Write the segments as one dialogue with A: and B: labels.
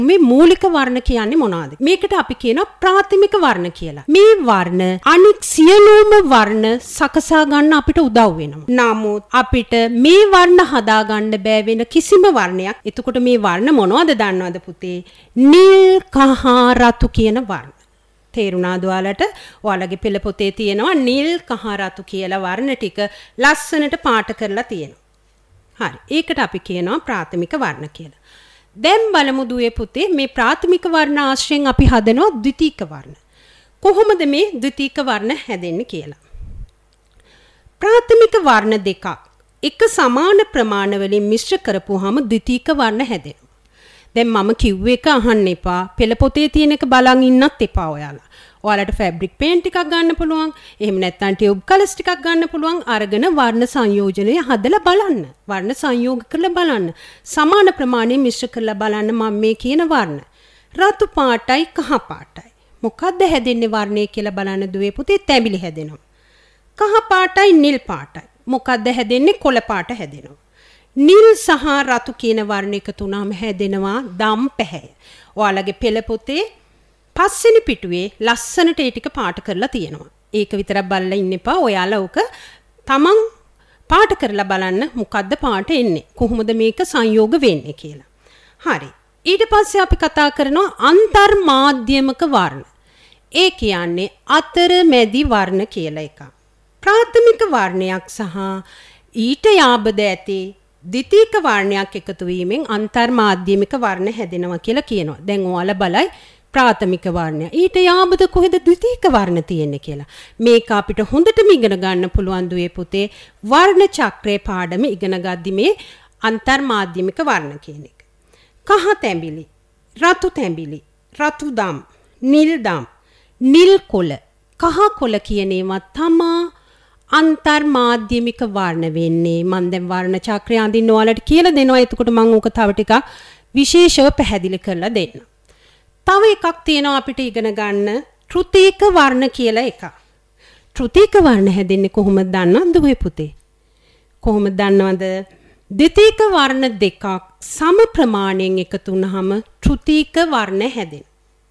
A: මේ මූලික වර්ණ කියන්නේ මොනවාද? මේකට අපි කියනවා ප්‍රාථමික වර්ණ කියලා. මේ වර්ණ අනික් සියලුම වර්ණ සකසා ගන්න අපිට උදව් වෙනවා. නමුත් අපිට මේ වර්ණ හදා ගන්න බෑ වෙන කිසිම වර්ණයක්. එතකොට මේ වර්ණ මොනවද දන්නවද පුතේ? නිල්, කහ, රතු කියන වර්ණ. තේරුණාද ඔයාලට? ඔයාලගේ පෙළ පොතේ තියෙනවා නිල්, කහ, රතු කියලා වර්ණ ටික ලස්සනට පාට කරලා තියෙනවා. හරි. ඒකට අපි කියනවා ප්‍රාථමික වර්ණ කියලා. දැන් බලමු දුවේ පුතේ මේ ප්‍රාථමික වර්ණ ආශ්‍රයෙන් අපි හදනවා ද්විතීක වර්ණ. කොහොමද මේ ද්විතීක වර්ණ හැදෙන්නේ කියලා. ප්‍රාථමික වර්ණ දෙකක් එක සමාන ප්‍රමාණ වලින් මිශ්‍ර කරපුවාම ද්විතීක වර්ණ හැදෙනවා. දැන් මම කිව්ව එක අහන්න එපා. පෙළ පොතේ තියෙන එක බලන් ඉන්නත් එපා ඔයාලා. ඔයාලට ෆැබ්‍රික් පේන්ට් ටිකක් ගන්න පුළුවන්. එහෙම නැත්නම් ටියුබ් කලර්ස් ටිකක් ගන්න පුළුවන්. අරගෙන වර්ණ සංයෝජනය හදලා බලන්න. වර්ණ සංයෝග කරලා බලන්න. සමාන ප්‍රමාණයෙන් මිශ්‍ර කරලා බලන්න මම මේ කියන වර්ණ. රතු පාටයි කහ පාටයි. මොකද්ද හැදෙන්නේ වර්ණය කියලා බලන්න දුවේ පුතේ තැඹිලි හැදෙනවා. කහ පාටයි නිල් පාටයි. මොකද්ද හැදෙන්නේ කොළ පාට හැදෙනවා. නිල් සහ රතු කියන වර්ණ එකතු වුණාම හැදෙනවා දම් පැහැය. ඔයාලගේ පෙළ පොතේ පස්වෙනි පිටුවේ ලස්සනට ඒ ටික පාට කරලා තියෙනවා. ඒක විතරක් බලලා ඉන්න එපා. ඔයාලා ඕක තමන් පාට කරලා බලන්න මොකද්ද පාට එන්නේ. කොහොමද මේක සංයෝග වෙන්නේ කියලා. හරි. ඊට පස්සේ අපි කතා කරනවා අන්තර් මාධ්‍යමික වර්ණ. ඒ කියන්නේ අතරමැදි වර්ණ කියලා එකක්. ප්‍රාථමික වර්ණයක් සහ ඊට යාබද ඇති ද්විතීක වර්ණයක් එකතු වීමෙන් අන්තර් මාධ්‍යමික වර්ණ හැදෙනවා කියලා කියනවා. දැන් ඔයාලා බලයි ප්‍රාථමික වර්ණය. ඊට යාබද කොහෙද ද්විතීක වර්ණ තියෙන්නේ කියලා. මේක අපිට හොඳටම ඉගෙන ගන්න පුළුවන් දුවේ පුතේ වර්ණ චක්‍රයේ පාඩම ඉගෙන ගද්දි මේ අන්තර් මාධ්‍යමික වර්ණ කියන එක. කහ තැඹිලි, රතු තැඹිලි, රතු දම්, නිල් දම්, නිල් කොළ, කහ කොළ කියන ඒවා තමා අන්තර් මාධ්‍යමික වර්ණ වෙන්නේ. මම දැන් වර්ණ චක්‍රය අඳින්න ඔයාලට කියලා දෙනවා. එතකොට මම ඕක තව ටිකක් විශේෂව පැහැදිලි කරලා දෙන්න. තව එකක් තියෙනවා අපිට ඉගෙන ගන්න ත්‍ෘතීක වර්ණ කියලා එකක්. ත්‍ෘතීක වර්ණ හැදෙන්නේ කොහොමද දන්නවද දුවේ පුතේ? කොහොමද දන්නවද? ද්විතීක වර්ණ දෙකක් සම ප්‍රමාණයෙන් එකතු වුනහම ත්‍ෘතීක වර්ණ හැදෙනවා.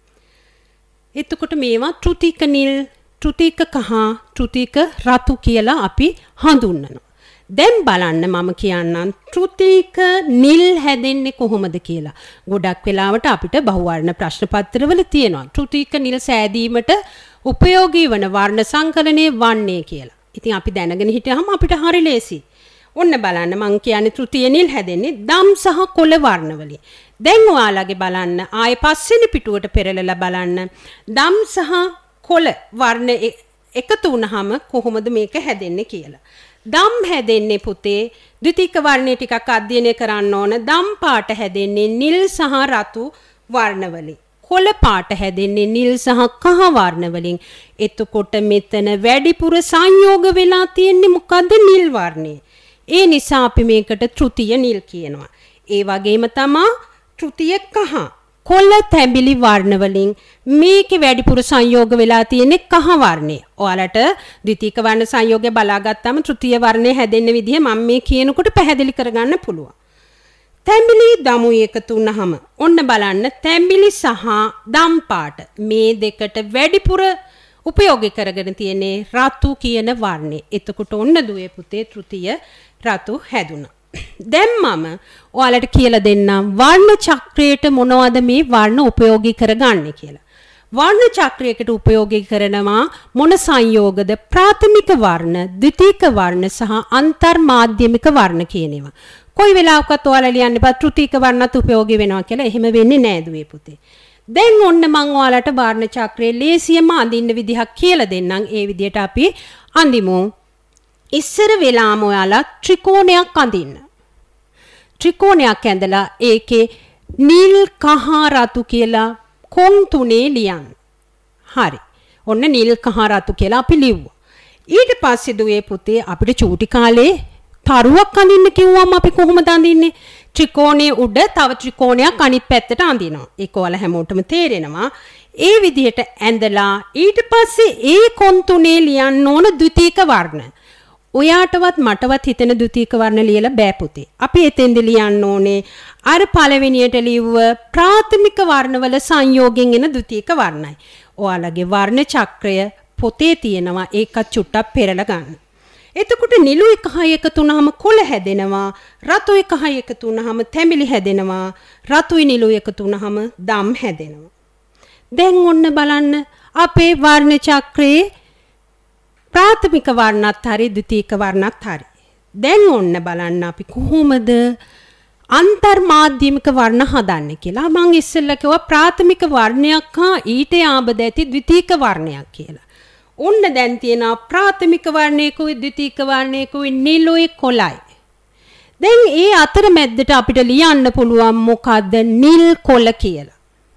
A: එතකොට මේවා ත්‍ෘතීක නිල්, ත්‍ෘතීක කහ, ත්‍ෘතීක රතු කියලා අපි හඳුන්වනවා. දැන් බලන්න මම කියන්නම් ත්‍ෘතීක නිල් හැදෙන්නේ කොහොමද කියලා. ගොඩක් වෙලාවට අපිට බහුවර්ණ ප්‍රශ්න පත්‍රවල තියෙනවා ත්‍ෘතීක නිල් සෑදීමට උපයෝගී වන වර්ණ සංකලනයේ වන්නේ කියලා. ඉතින් අපි දැනගෙන හිටියහම අපිට හරි ලේසි. ඔන්න බලන්න මම කියන්නේ තෘතීය නිල් හැදෙන්නේ දම් සහ කොළ වර්ණ වලින්. දැන් ඔයාලගේ බලන්න ආයේ පස්වෙනි පිටුවට පෙරලලා බලන්න දම් සහ කොළ වර්ණ එකතු වුනහම කොහොමද මේක හැදෙන්නේ කියලා. දම් හැදෙන්නේ පුතේ ද්විතීක වර්ණය ටිකක් අධ්‍යයනය කරන්න ඕන. දම් පාට හැදෙන්නේ නිල් සහ රතු වර්ණ වලින්. කොළ පාට හැදෙන්නේ නිල් සහ කහ වර්ණ වලින්. එතකොට මෙතන වැඩිපුර සංයෝග වෙලා තියෙන්නේ මොකද්ද? නිල් වර්ණේ. ඒ නිසා අපි මේකට තෘතීය නිල් කියනවා. ඒ වගේම තමයි තෘතීය කහ. කොළ තැඹිලි වර්ණ වලින් මේකේ වැඩිපුර සංයෝග වෙලා තියෙන්නේ කහ වර්ණය. ඔයාලට ද්විතීක වර්ණ සංයෝගය බලාගත්තාම තෘතීය වර්ණය හැදෙන්න විදිහ මම මේ කියනකොට පැහැදිලි කරගන්න පුළුවන්. තැඹිලි දමු එකතු වුනහම ඔන්න බලන්න තැඹිලි සහ දම් පාට මේ දෙකට වැඩිපුර උපයෝගී කරගෙන තියෙන්නේ රතු කියන වර්ණය. එතකොට ඔන්න දුවේ පුතේ තෘතීය රතු හැදුණා. දැන් මම ඔයාලට කියලා දෙන්නම් වර්ණ චක්‍රයට මොනවද මේ වර්ණ උපයෝගී කරගන්නේ කියලා. වර්ණ චක්‍රයකට උපයෝගී කරනවා මොන සංයෝගද? ප්‍රාථමික වර්ණ, ද්විතීක වර්ණ සහ අන්තර් මාධ්‍යමික වර්ණ කියන ඒවා. කොයි වෙලාවකත් ඔයාලා ලියන්න බෑ තෘතීක වර්ණත් උපයෝගී වෙනවා කියලා. එහෙම වෙන්නේ නෑ දුවේ පුතේ. දැන් ඔන්න මම ඔයාලට වර්ණ චක්‍රයේ ලේසියම අඳින්න විදිහක් කියලා දෙන්නම්. ඒ විදිහට අපි අඳිමු. ඉස්සර වෙලාම ඔයාලා ත්‍රිකෝණයක් අඳින්න. ත්‍රිකෝණයක් ඇඳලා ඒකේ නිල් කහ රතු කියලා කොන් තුනේ ලියන්න. හරි. ඔන්න නිල් කහ රතු කියලා අපි ලිව්වා. ඊට පස්සේ දුවේ පුතේ අපිට චූටි කාලේ තරුවක් අඳින්න කිව්වම අපි කොහොමද අඳින්නේ? ත්‍රිකෝණයේ උඩ තව ත්‍රිකෝණයක් අනිත් පැත්තට අඳිනවා. ඒක ඔයාලා හැමෝටම තේරෙනවා. ඒ විදිහට ඇඳලා ඊට පස්සේ ඒ කොන් තුනේ ලියන්න ඕන ද්විතීක වර්ණ. ඔයාටවත් මටවත් හිතෙන ද්විතීක වර්ණ ලියලා බෑ පුතේ. අපි එතෙන්ද ලියන්න ඕනේ අර පළවෙනියට ලිව්ව ප්‍රාථමික වර්ණවල සංයෝගයෙන් එන ද්විතීක වර්ණයි. ඔයාලගේ වර්ණ චක්‍රය පොතේ තියෙනවා ඒකත් චුට්ටක් පෙරලා ගන්න. එතකොට නිලු 1 එකතු වුනහම කොළ හැදෙනවා. රතු 1 එකතු වුනහම තැඹිලි හැදෙනවා. රතුයි නිලු එකතු වුනහම දම් හැදෙනවා. දැන් ඔන්න බලන්න අපේ වර්ණ චක්‍රයේ ප්‍රාථමික වර්ණත් හරි ද්විතීක වර්ණත් හරි. දැන් ඔන්න බලන්න අපි කොහොමද අන්තර්මාධ්‍යමික වර්ණ හදන්නේ කියලා. මම ඉස්සෙල්ලා කිව්වා ප්‍රාථමික වර්ණයක් හා ඊට ආබද ඇති ද්විතීක වර්ණයක් කියලා. ඔන්න දැන් තියෙනවා ප්‍රාථමික වර්ණයකුයි ද්විතීක වර්ණයකුයි නිලුයි කොළයි. දැන් ඒ අතර මැද්දට අපිට ලියන්න පුළුවන් මොකද්ද නිල් කොළ කියලා.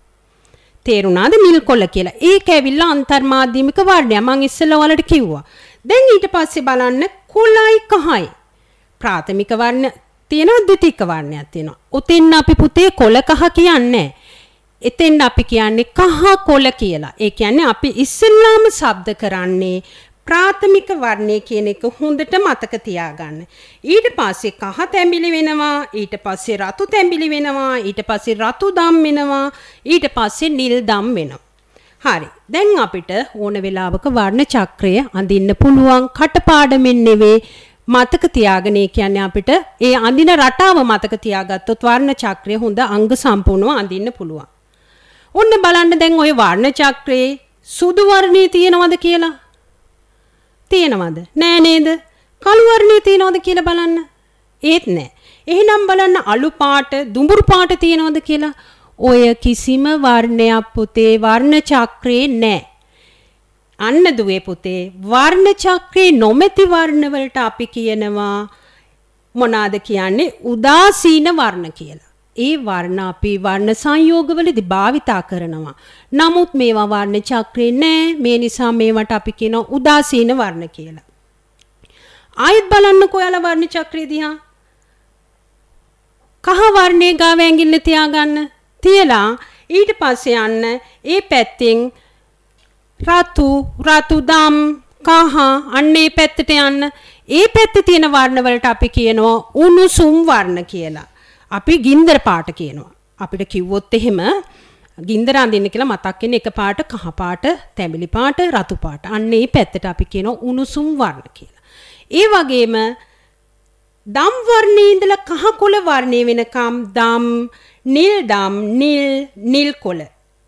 A: තේරුණාද නිල් කොළ කියලා. ඒක ඇවිල්ලා අන්තර්මාධ්‍යමික වර්ණය. මම ඉස්සෙල්ලා ඔයාලට කිව්වා. දැන් ඊට පස්සේ බලන්න කොළයි කහයි. ප්‍රාථමික වර්ණ තියෙනවා ද්විතීක වර්ණයක් තියෙනවා. උතෙන් අපි පුතේ කොළ කහ කියන්නේ. එතෙන් අපි කියන්නේ කහ කොළ කියලා. ඒ කියන්නේ අපි ඉස්සෙල්ලාම ශබ්ද කරන්නේ ප්‍රාථමික වර්ණය කියන එක හොඳට මතක තියාගන්න. ඊට පස්සේ කහ තැඹිලි වෙනවා, ඊට පස්සේ රතු තැඹිලි වෙනවා, ඊට පස්සේ රතු දම් වෙනවා, ඊට පස්සේ නිල් දම් වෙනවා. හරි. දැන් අපිට ඕන වෙලාවක වර්ණ චක්‍රය අඳින්න පුළුවන් කටපාඩමින් නෙවෙයි මතක තියාගෙන. ඒ කියන්නේ අපිට ඒ අඳින රටාව මතක තියාගත්තොත් වර්ණ චක්‍රය හොඳ අංග සම්පූර්ණව අඳින්න පුළුවන්. ඔන්න බලන්න දැන් ওই වර්ණ චක්‍රයේ සුදු වර්ණයේ තියෙනවද කියලා? තියෙනවද? නෑ නේද? කළු වර්ණයේ තියෙනවද කියලා බලන්න. ඒත් නෑ. එහෙනම් බලන්න අලු පාට, දුඹුරු පාට තියෙනවද කියලා? ඔය කිසිම වර්ණයක් පුතේ වර්ණ චක්‍රේ නෑ. අන්න දුවේ පුතේ වර්ණ චක්‍රේ නොමැති වර්ණ වලට අපි කියනවා මොනවාද කියන්නේ? උදාසීන වර්ණ කියලා. ඒ වර්ණ අපි වර්ණ සංයෝගවලදී භාවිතා කරනවා. නමුත් මේවා වර්ණ චක්‍රේ නෑ. මේ නිසා මේවට අපි කියනවා උදාසීන වර්ණ කියලා. ආයෙත් බලන්නකෝ ඔයාලා වර්ණ චක්‍රය දිහා. කහ වර්ණයේ ගාව ඇඟිල්ල තියාගන්න. තියලා ඊට පස්සේ යන්න ඒ පැත්තෙන් රතු දම් කහ අන්නේ පැත්තට යන්න. ඒ පැත්තේ තියෙන වර්ණ වලට අපි කියනවා උණුසුම් වර්ණ කියලා. අපි ගින්දර පාට කියනවා. අපිට කිව්වොත් එහෙම ගින්දර අඳින්න කියලා මතක් වෙන එක පාට කහ පාට, තැඹිලි පාට, රතු පාට. අන්න ඒ පැත්තට අපි කියනවා උණුසුම් වර්ණ කියලා. ඒ වගේම දම් වර්ණයේ ඉඳලා කහ කොළ වර්ණය වෙනකම් දම්, නිල් කොළ.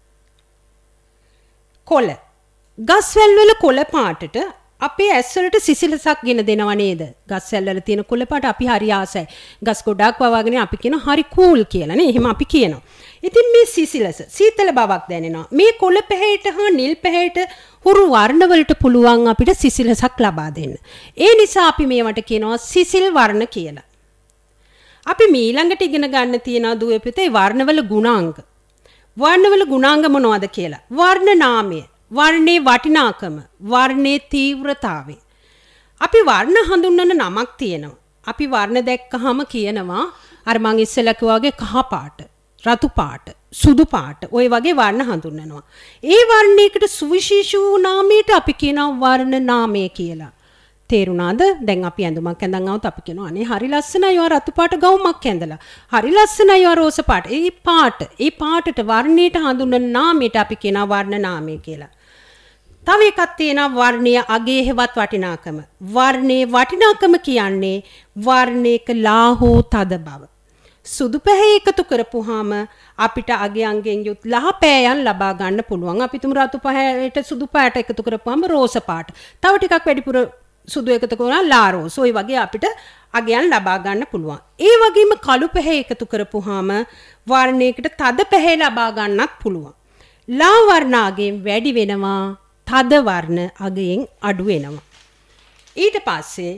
A: කොළ. ගස්වැල් වල කොළ පාටට අපේ ඇස් වලට සිසිලසක් ගෙන දෙනව නේද? ගස්වැල් වල තියෙන කොළ පාට අපි හරි ආසයි. ගස් ගොඩක් වවාගෙන අපි කියන හරි කූල් කියලා නේ. එහෙම අපි කියනවා. ඉතින් මේ සිසිලස, සීතල බවක් දැනෙනවා. මේ කොළ පැහැයට හා නිල් පැහැයට හුරු වර්ණ වලට පුළුවන් අපිට සිසිලසක් ලබා දෙන්න. ඒ නිසා අපි මේවට කියනවා සිසිල් වර්ණ කියලා. අපි ඊළඟට ඉගෙන ගන්න තියෙනවා දුවේ පුතේ වර්ණවල ගුණාංග. වර්ණවල ගුණාංග මොනවද කියලා? වර්ණ නාමය, වර්ණේ වටිනාකම, වර්ණේ තීව්‍රතාවය. අපි වර්ණ හඳුන්වන නමක් තියෙනවා. අපි වර්ණ දැක්කහම කියනවා අර මං ඉස්සෙල්ලා කිව්වා වගේ කහ පාට, රතු පාට, සුදු පාට ඔය වගේ වර්ණ හඳුන්වනවා. ඒ වර්ණයකට සුවිශේෂී වූ නාමයට අපි කියනවා වර්ණ නාමය කියලා. තේරුණාද? දැන් අපි ඇඳුමක් ඇඳන් આવුත් අපි කියනවා අනේ හරි ලස්සනයි ඔය රතු පාට ගවුමක් ඇඳලා. හරි ලස්සනයි ඔය රෝස පාට. ඒ පාටට වර්ණයට හඳුන්වන නාමයට අපි කියනවා වර්ණ නාමය කියලා. තව එකක් තියෙනවා වර්ණීය අගේ හේවත් වටිනාකම. වර්ණේ වටිනාකම කියන්නේ වර්ණයක ලාහෝ තද බව. සුදු පැහැ එකතු කරපුවාම අපිට අගේ අංගෙන් යුත් ලහ පෑයන් ලබා ගන්න පුළුවන්. අපි තුමු රතු පැහැයට සුදු පාට එකතු කරපුවාම රෝස පාට. තව ටිකක් වැඩිපුර සුදු එකතු කරනවා ලා රෝස්. ඔය වගේ අපිට අගයන් ලබා ගන්න පුළුවන්. ඒ වගේම කළු පැහැ එකතු කරපුවාම වර්ණයකට තද පැහැ ලබා ගන්නත් පුළුවන්. ලා වර්ණ අගයෙන් වැඩි වෙනවා, තද වර්ණ අගයෙන් අඩු වෙනවා. ඊට පස්සේ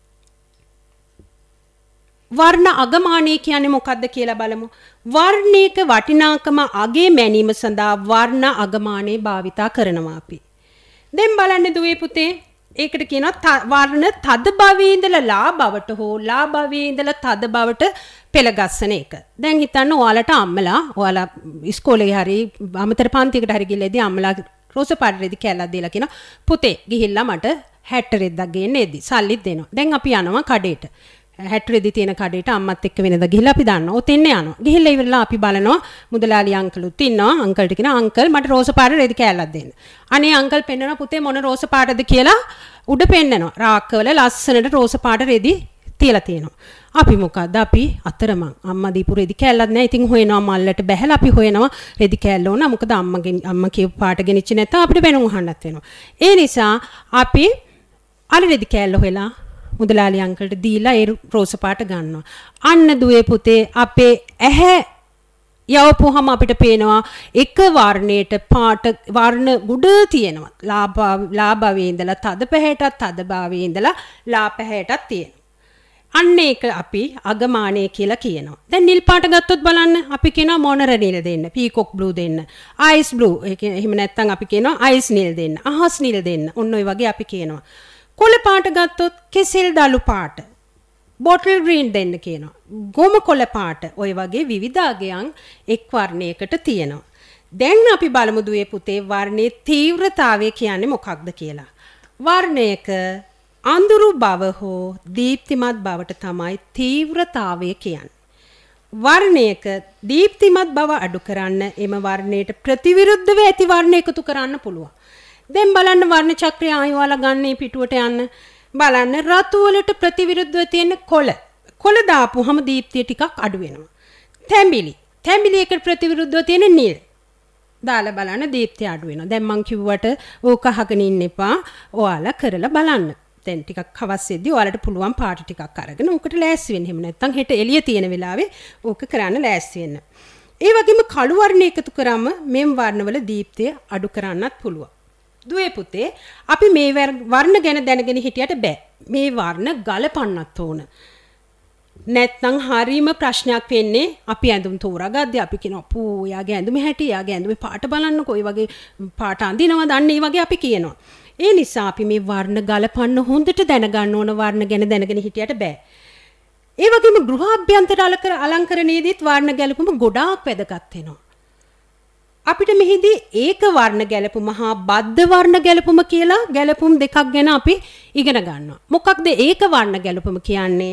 A: වර්ණ අගමානය කියන්නේ මොකක්ද කියලා බලමු. වර්ණයක වටිනාකම අගේ මැනීම සඳහා වර්ණ අගමානය භාවිතා කරනවා අපි. දැන් බලන්න දුවේ පුතේ ඒකට කියනවා වර්ණ තද භවයේ ඉඳලා ලා බවට හෝ ලා භවයේ ඉඳලා තද බවට පෙළ ගස්සන එක. දැන් හිතන්න ඔයාලා ඉස්කෝලේ හරි අමතර පන්තියකට හරි ගිහලා ඉදී අම්මලා රෝස පාට රෙදි කැල්ලක් දීලා කියනවා පුතේ ගිහිල්ලා මට 60 රෙද්දක් ගේන්න එද්දි සල්ලිත් දෙනවා. දැන් අපි යනවා කඩේට. 60 රෙදි තියෙන කඩේට අම්මත් එක්ක වෙනද ගිහිල්ලා අපි දන්නවා. ඔතෙන් යනවා. ගිහිල්ලා ඉවරලා අපි බලනවා මුදලාලි අංකලුත් ඉන්නවා. අංකල්ට කියනවා අංකල් මට රෝස පාට රෙදි කෑල්ලක් දෙන්න. අනේ අංකල් පෙන්නනවා පුතේ මොන රෝස පාටද කියලා උඩ පෙන්නනවා. රාක්කවල ලස්සනට රෝස පාට රෙදි තියලා තියෙනවා. අපි මොකද්ද අපි අතරමං අම්මා දීපු රෙදි කෑල්ලක් නැහැ. ඉතින් හොයනවා මල්ලට බැහැලා අපි හොයනවා රෙදි කෑල්ල ඕන. මොකද අම්මා කියපු පාට ගෙනිච්ච නැත්නම් අපිට වෙනුම් අහන්නත් වෙනවා. ඒ නිසා අපි අර රෙදි කෑල්ල හොයලා මුදලාලි අංකල්ට දීලා ඒ රෝස පාට ගන්නවා. අන්න දුවේ පුතේ අපේ ඇහැ යවපුවහම අපිට පේනවා එක වර්ණයට පාට වර්ණ ගුඩ තියෙනවා. ලාභාවේ ඉඳලා තද පැහැයටත් තද භාවයේ ඉඳලා ලා පැහැයටත් තියෙනවා. අන්න ඒක අපි අගමානය කියලා කියනවා. දැන් නිල් පාට ගත්තොත් බලන්න අපි කියනවා මොනර නිල් දෙන්න, පීකොක් බ්ලූ දෙන්න, අයිස් බ්ලූ. එහෙම නැත්නම් අපි කියනවා අයිස් නිල් දෙන්න, අහස් නිල් දෙන්න. ඔන්න ඔය වගේ අපි කියනවා. කොළ පාට ගත්තොත් කෙසෙල් දළු පාට, බොටල් ග්‍රීන් දෙන්න කියනවා. ගොම කොළ පාට. ඔය වගේ විවිධ අගයන් එක් වර්ණයකට තියෙනවා. දැන් අපි බලමු දුවේ පුතේ වර්ණයේ තීව්‍රතාවය කියන්නේ මොකක්ද කියලා. වර්ණයක අඳුරු බව හෝ දීප්තිමත් බවට තමයි තීව්‍රතාවය කියන්නේ. වර්ණයක දීප්තිමත් බව අඩු කරන්න එම වර්ණයට ප්‍රතිවිරුද්ධව ඇති වර්ණ එකතු කරන්න පුළුවන්. දැන් බලන්න වර්ණ චක්‍රය ආයවාලා ගන්න පිටුවට යන්න. බලන්න රතු වලට ප්‍රතිවිරුද්ධව තියෙන කොළ. කොළ දාපුවම දීප්තිය ටිකක් අඩු වෙනවා. තැඹිලි එකට ප්‍රතිවිරුද්ධව තියෙන නිල්. දාලා බලන්න දීප්තිය අඩු වෙනවා. දැන් මං කිව්වට ඕක අහගෙන ඉන්න එපා. ඔයාලා කරලා බලන්න. දැන් ටිකක් හවස් වෙද්දී ඔයාලට පුළුවන් පාට ටිකක් අරගෙන ඕකට ලෑස්ති වෙන්න. එහෙම නැත්නම් හෙට එළිය තියෙන වෙලාවේ ඕක කරන්න ලෑස්ති වෙන්න. ඒ වගේම කළු වර්ණ එකතු කරාම මෙම් වර්ණවල දීප්තිය අඩු කරන්නත් පුළුවන්. දුවේ පුතේ අපි මේ වර්ණ ගැන දැනගෙන හිටියට බෑ. මේ වර්ණ ගලපන්නත් ඕන. නැත්නම් හරීම ප්‍රශ්නයක් වෙන්නේ අපි ඇඳුම් තෝරාගද්දී අපි කියනවා පූ යාගේ ඇඳුමේ හැටි යාගේ ඇඳුමේ පාට බලන්නකෝ. ඒ වගේ පාට අඳිනවා දන්නේ ඒ වගේ අපි කියනවා. ඒ නිසා අපි මේ වර්ණ ගලපන්න හොඳට දැනගන්න ඕන. වර්ණ ගැන දැනගෙන හිටියට බෑ. ඒ වගේම ගෘහාභ්‍යන්තර අලංකරණයේදීත් වර්ණ ගැලපුම ගොඩාක් වැදගත් වෙනවා. අපිට මෙහිදී ඒක වර්ණ ගැලපුම හා බද්ධ වර්ණ ගැලපුම කියලා ගැලපුම් දෙකක් ගැන අපි ඉගෙන ගන්නවා. මොකක්ද ඒක වර්ණ ගැලපුම කියන්නේ?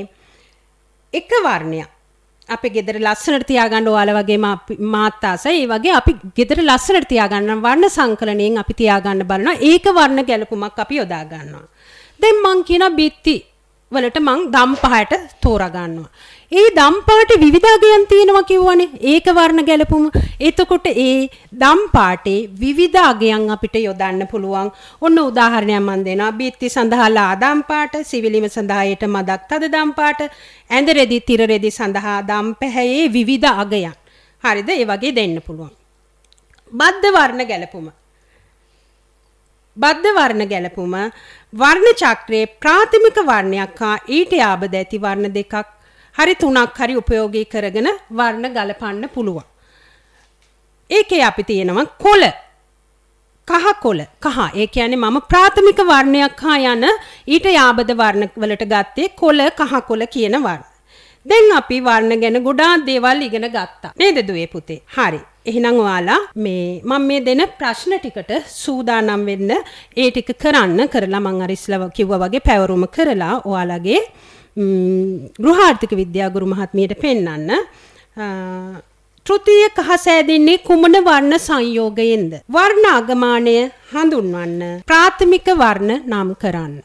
A: එක වර්ණයක් අපේ ගෙදර ලස්සනට තියාගන්න ඔයාලා වගේම මාත් ආසයි. ඒ වගේ අපි ගෙදර ලස්සනට තියාගන්න වර්ණ සංකලනයෙන් අපි තියාගන්න බලනවා. ඒක වර්ණ ගැලපුමක් අපි යොදා ගන්නවා. දැන් මං කියන බිත්ති වලට මං දම් පහට තෝරා ගන්නවා. ඒ දම් පාට විවිධ අගයන් තියෙනවා කිව්වනේ. ඒක වර්ණ ගැලපුම. එතකොට ඒ දම් පාටේ විවිධ අගයන් අපිට යොදන්න පුළුවන්. ඔන්න උදාහරණයක් මම දෙනවා. බිත්ති සඳහා ලා දම් පාට, සිවිලිම සඳහා යට මදක් තද දම් පාට, ඇඳ රෙදි තිර රෙදි සඳහා දම් පැහැයේ විවිධ අගයන්. හරිද? ඒ වගේ දෙන්න පුළුවන්. බද්ධ වර්ණ ගැලපුම. බද්ධ වර්ණ ගැලපුම වර්ණ චක්‍රයේ ප්‍රාථමික වර්ණයක් හා ඊට යාබද ඇති වර්ණ දෙකක් හරි තුනක් හරි උපයෝගී කරගෙන වර්ණ ගලපන්න පුළුවන්. ඒකේ අපි තියෙනවා කොළ. කහ කොළ. කහ. ඒ කියන්නේ මම ප්‍රාථමික වර්ණයක් හා යන ඊට යාබද වර්ණ වලට ගත්තේ කොළ කහ කොළ කියන වර්ණ. දැන් අපි වර්ණ ගැන ගොඩාක් දේවල් ඉගෙන ගත්තා. නේද දුවේ පුතේ? හරි. එහෙනම් ඔයාලා මම මේ දෙන ප්‍රශ්න ටිකට සූදානම් වෙන්න. ඒ ටික කරලා මම අර ඉස්සලා කිව්වා වගේ පැවරුම කරලා ඔයාලගේ ගෘහාර්ථික විද්‍යා ගුරු මහත්මියට පෙන්වන්න. තෘතීය කහ සෑදෙන්නේ කුමන වර්ණ සංයෝගයෙන්ද? වර්ණ අගමානය හඳුන්වන්න. ප්‍රාථමික වර්ණ නම් කරන්න.